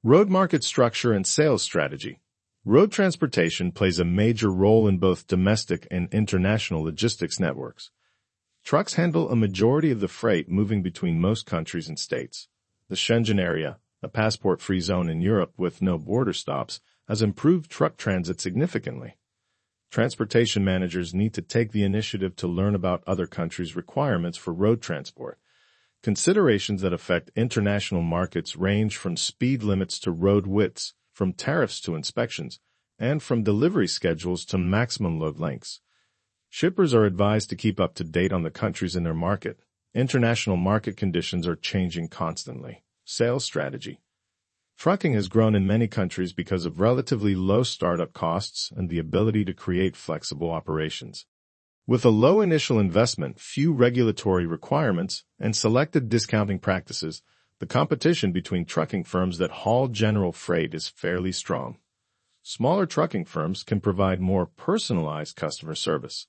Road market structure and sales strategy. Road transportation plays a major role in both domestic and international logistics networks. Trucks handle a majority of the freight moving between most countries and states. The Schengen area, a passport-free zone in Europe with no border stops, has improved truck transit significantly. Transportation managers need to take the initiative to learn about other countries' requirements for road transport. Considerations that affect international markets range from speed limits to road widths, from tariffs to inspections, and from delivery schedules to maximum load lengths. Shippers are advised to keep up to date on the countries in their market. International market conditions are changing constantly. Sales strategy. Trucking has grown in many countries because of relatively low startup costs and the ability to create flexible operations. With a low initial investment, few regulatory requirements, and selected discounting practices, the competition between trucking firms that haul general freight is fairly strong. Smaller trucking firms can provide more personalized customer service.